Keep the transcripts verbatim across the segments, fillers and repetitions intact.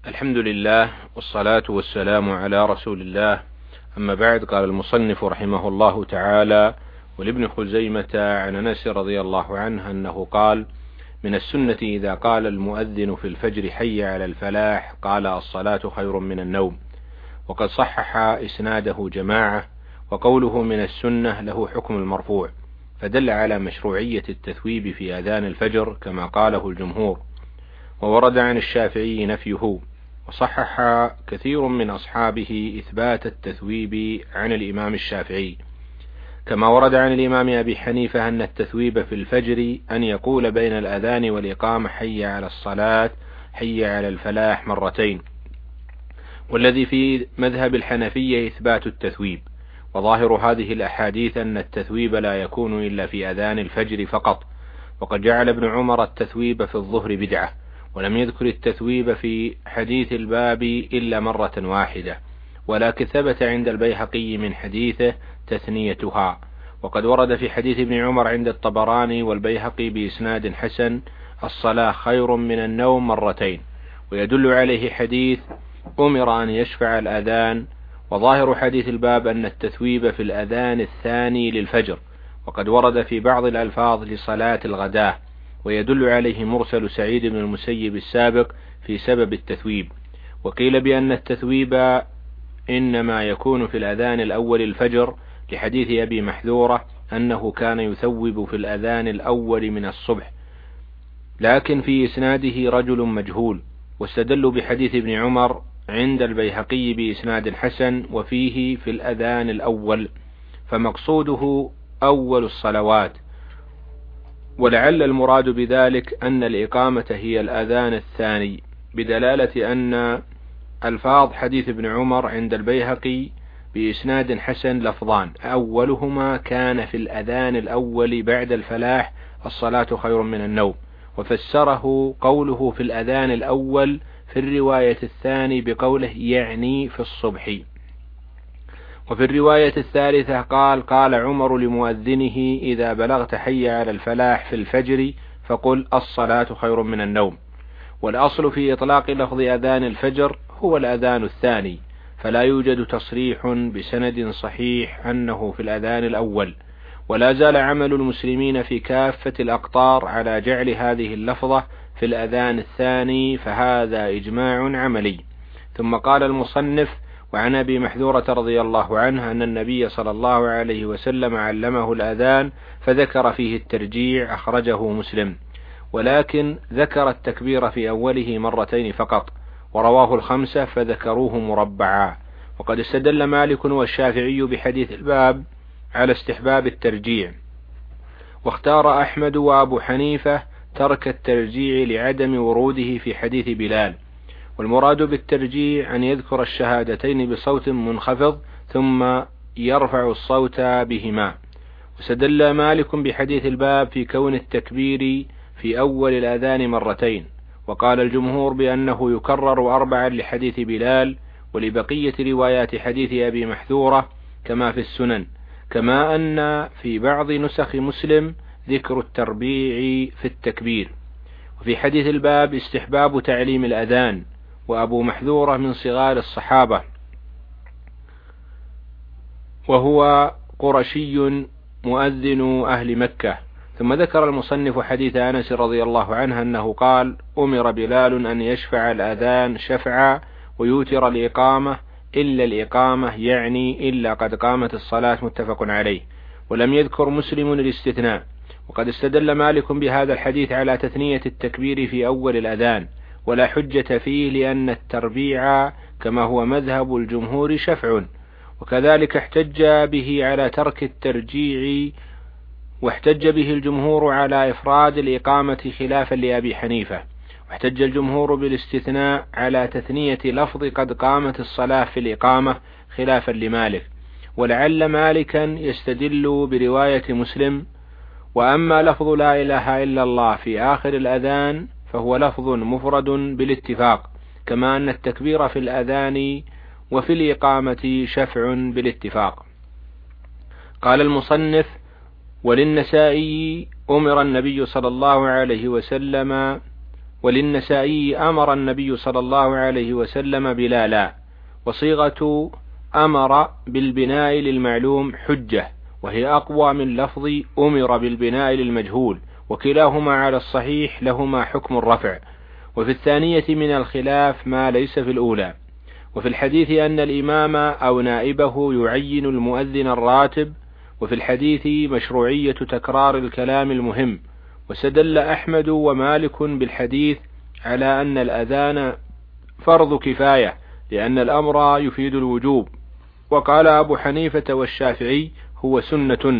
الحمد لله والصلاة والسلام على رسول الله. أما بعد، قال المصنف رحمه الله تعالى: ولابن خزيمة عن أنس رضي الله عنه أنه قال: من السنة إذا قال المؤذن في الفجر حي على الفلاح قال الصلاة خير من النوم. وقد صحح إسناده جماعة، وقوله من السنة له حكم المرفوع، فدل على مشروعية التثويب في أذان الفجر كما قاله الجمهور. وورد عن الشافعي نفيه، وصحح كثير من أصحابه إثبات التثويب عن الإمام الشافعي، كما ورد عن الإمام أبي حنيفة أن التثويب في الفجر أن يقول بين الأذان والإقامة حي على الصلاة حي على الفلاح مرتين. والذي في مذهب الحنفية إثبات التثويب، وظاهر هذه الأحاديث أن التثويب لا يكون إلا في أذان الفجر فقط. وقد جعل ابن عمر التثويب في الظهر بدعة، ولم يذكر التثويب في حديث الباب إلا مرة واحدة، ولكن ثبت عند البيهقي من حديثه تثنيتها. وقد ورد في حديث ابن عمر عند الطبراني والبيهقي بإسناد حسن: الصلاة خير من النوم مرتين. ويدل عليه حديث أمر أن يشفع الأذان. وظاهر حديث الباب أن التثويب في الأذان الثاني للفجر، وقد ورد في بعض الألفاظ لصلاة الغداة، ويدل عليه مرسل سعيد بن المسيب السابق في سبب التثويب. وقيل بأن التثويب إنما يكون في الأذان الأول الفجر لحديث أبي محذورة أنه كان يثوب في الأذان الأول من الصبح، لكن في إسناده رجل مجهول. واستدلوا بحديث ابن عمر عند البيهقي بإسناد حسن وفيه في الأذان الأول، فمقصوده أول الصلوات. ولعل المراد بذلك أن الإقامة هي الأذان الثاني، بدلالة أن ألفاظ حديث ابن عمر عند البيهقي بإسناد حسن لفظان: أولهما كان في الأذان الأول بعد الفلاح الصلاة خير من النوم. وفسره قوله في الأذان الأول في الرواية الثاني بقوله يعني في الصبح. وفي الرواية الثالثة قال: قال عمر لمؤذنه: إذا بلغت حي على الفلاح في الفجر فقل الصلاة خير من النوم. والأصل في إطلاق لفظ أذان الفجر هو الأذان الثاني، فلا يوجد تصريح بسند صحيح أنه في الأذان الأول. ولا زال عمل المسلمين في كافة الأقطار على جعل هذه اللفظة في الأذان الثاني، فهذا إجماع عملي. ثم قال المصنف: وعن أبي محذورة رضي الله عنه أن النبي صلى الله عليه وسلم علمه الأذان فذكر فيه الترجيع، أخرجه مسلم، ولكن ذكر التكبير في أوله مرتين فقط، ورواه الخمسة فذكروه مربعا. وقد استدل مالك والشافعي بحديث الباب على استحباب الترجيع، واختار أحمد وأبو حنيفة ترك الترجيع لعدم وروده في حديث بلال. والمراد بالترجيع أن يذكر الشهادتين بصوت منخفض ثم يرفع الصوت بهما. وستدل مالك بحديث الباب في كون التكبير في أول الأذان مرتين، وقال الجمهور بأنه يكرر أربعا لحديث بلال ولبقية روايات حديث أبي محذورة كما في السنن، كما أن في بعض نسخ مسلم ذكر التربيع في التكبير. وفي حديث الباب استحباب تعليم الأذان، وأبو محذورة من صغار الصحابة وهو قرشي مؤذن أهل مكة. ثم ذكر المصنف حديث أنس رضي الله عنه أنه قال: أمر بلال أن يشفع الأذان شفعا ويوتر الإقامة إلا الإقامة، يعني إلا قد قامت الصلاة، متفق عليه. ولم يذكر مسلم الاستثناء. وقد استدل مالك بهذا الحديث على تثنية التكبير في أول الأذان، ولا حجة فيه لأن التربيع كما هو مذهب الجمهور شفع. وكذلك احتج به على ترك الترجيع، واحتج به الجمهور على إفراد الإقامة خلافا لأبي حنيفة. واحتج الجمهور بالاستثناء على تثنية لفظ قد قامت الصلاة في الإقامة خلافا لمالك. ولعل مالكا يستدل برواية مسلم: وأما لفظ لا إله إلا الله في آخر الأذان فهو لفظ مفرد بالاتفاق، كما أن التكبير في الأذان وفي الإقامة شفع بالاتفاق. قال المصنف: وللنسائي أمر النبي صلى الله عليه وسلم وللنسائي أمر النبي صلى الله عليه وسلم بلالا. وصيغة أمر بالبناء للمعلوم حجة، وهي أقوى من لفظ أمر بالبناء للمجهول، وكلاهما على الصحيح لهما حكم الرفع. وفي الثانية من الخلاف ما ليس في الأولى. وفي الحديث أن الإمام أو نائبه يعين المؤذن الراتب. وفي الحديث مشروعية تكرار الكلام المهم. واستدل أحمد ومالك بالحديث على أن الأذان فرض كفاية، لأن الأمر يفيد الوجوب. وقال أبو حنيفة والشافعي هو سنة.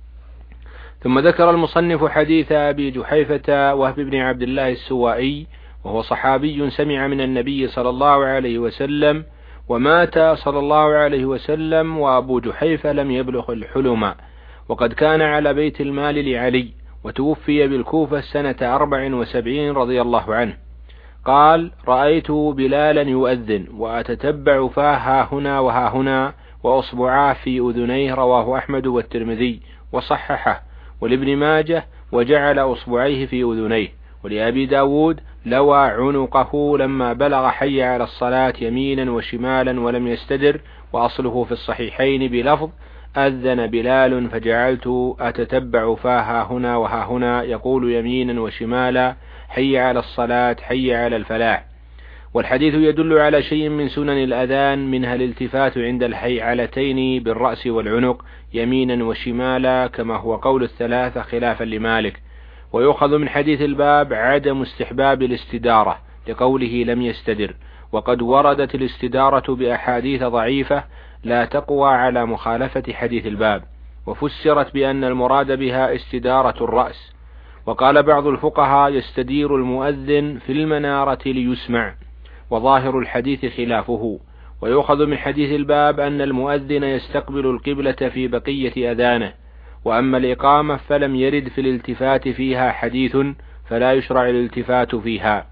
ثم ذكر المصنف حديث أبي جحيفة وهب بن عبد الله السوائي، وهو صحابي سمع من النبي صلى الله عليه وسلم، ومات صلى الله عليه وسلم وأبو جحيفة لم يبلغ الحلم، وقد كان على بيت المال لعلي، وتوفي بالكوفة سنة أربع وسبعين رضي الله عنه. قال: رأيت بلالا يؤذن وأتتبع فاه ها هنا وها هنا وأصبعاه في أذنيه. رواه أحمد والترمذي وصححه، ولابن ماجه وجعل أصبعيه في أذنيه. ولأبي داود: لوى عنقه لما بلغ حي على الصلاة يمينا وشمالا ولم يستدر. وأصله في الصحيحين بلفظ: أذن بلال فجعلت أتتبع فاها هنا وها هنا يقول يمينا وشمالا: حي على الصلاة، حي على الفلاح. والحديث يدل على شيء من سنن الأذان، منها الالتفات عند الحيعلتين بالرأس والعنق يمينا وشمالا، كما هو قول الثلاثة خلافا لمالك. ويؤخذ من حديث الباب عدم استحباب الاستدارة لقوله لم يستدر، وقد وردت الاستدارة بأحاديث ضعيفة لا تقوى على مخالفة حديث الباب، وفسرت بأن المراد بها استدارة الرأس. وقال بعض الفقهاء: يستدير المؤذن في المنارة ليسمع، وظاهر الحديث خلافه. ويؤخذ من حديث الباب أن المؤذن يستقبل القبلة في بقية أذانه. وأما الإقامة فلم يرد في الالتفات فيها حديث، فلا يشرع الالتفات فيها.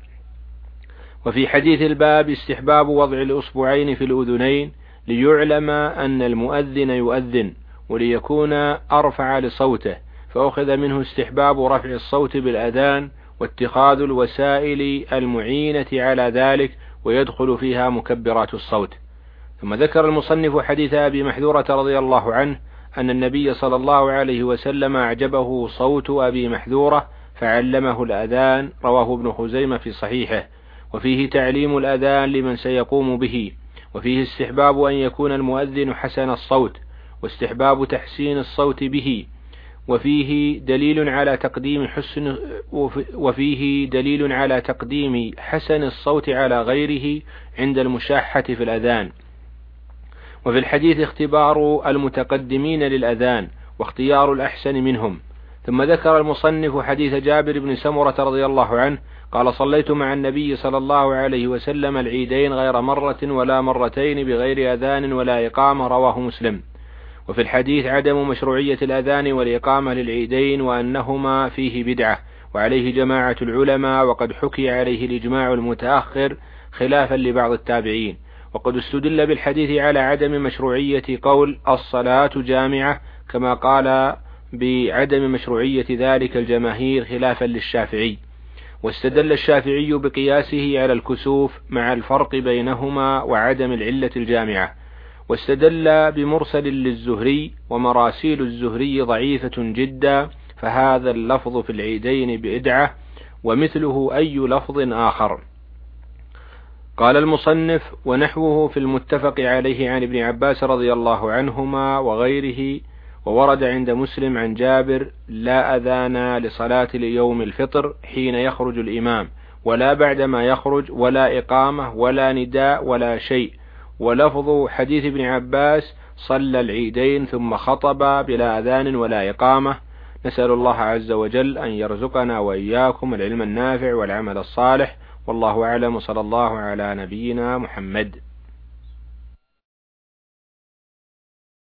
وفي حديث الباب استحباب وضع الأصبعين في الأذنين ليعلم أن المؤذن يؤذن، وليكون أرفع لصوته، فأخذ منه استحباب رفع الصوت بالأذان واتخاذ الوسائل المعينة على ذلك، ويدخل فيها مكبرات الصوت. ثم ذكر المصنف حديث أبي محذورة رضي الله عنه أن النبي صلى الله عليه وسلم أعجبه صوت أبي محذورة فعلمه الأذان. رواه ابن خزيمة في صحيحه. وفيه تعليم الأذان لمن سيقوم به. وفيه استحباب أن يكون المؤذن حسن الصوت، واستحباب تحسين الصوت به. وفيه دليل على تقديم حسن وفيه دليل على تقديم حسن الصوت على غيره عند المشاحة في الأذان. وفي الحديث اختبار المتقدمين للأذان واختيار الأحسن منهم. ثم ذكر المصنف حديث جابر بن سمرة رضي الله عنه قال: صليت مع النبي صلى الله عليه وسلم العيدين غير مرة ولا مرتين بغير أذان ولا إقامة. رواه مسلم. وفي الحديث عدم مشروعية الأذان والإقامة للعيدين، وأنهما فيه بدعة، وعليه جماعة العلماء، وقد حكي عليه الإجماع المتأخر خلافا لبعض التابعين. وقد استدل بالحديث على عدم مشروعية قول الصلاة جامعة، كما قال بعدم مشروعية ذلك الجماهير خلافا للشافعي. واستدل الشافعي بقياسه على الكسوف مع الفرق بينهما وعدم العلة الجامعة. واستدل بمرسل للزهري، ومراسيل الزهري ضعيفة جدا، فهذا اللفظ في العيدين بدعة، ومثله أي لفظ آخر. قال المصنف: ونحوه في المتفق عليه عن ابن عباس رضي الله عنهما وغيره. وورد عند مسلم عن جابر: لا أذان لصلاة اليوم الفطر حين يخرج الإمام، ولا بعدما يخرج، ولا إقامة ولا نداء ولا شيء. ولفظ حديث ابن عباس: صلى العيدين ثم خطب بلا أذان ولا إقامة. نسأل الله عز وجل أن يرزقنا وإياكم العلم النافع والعمل الصالح، والله أعلم، صلى الله على نبينا محمد.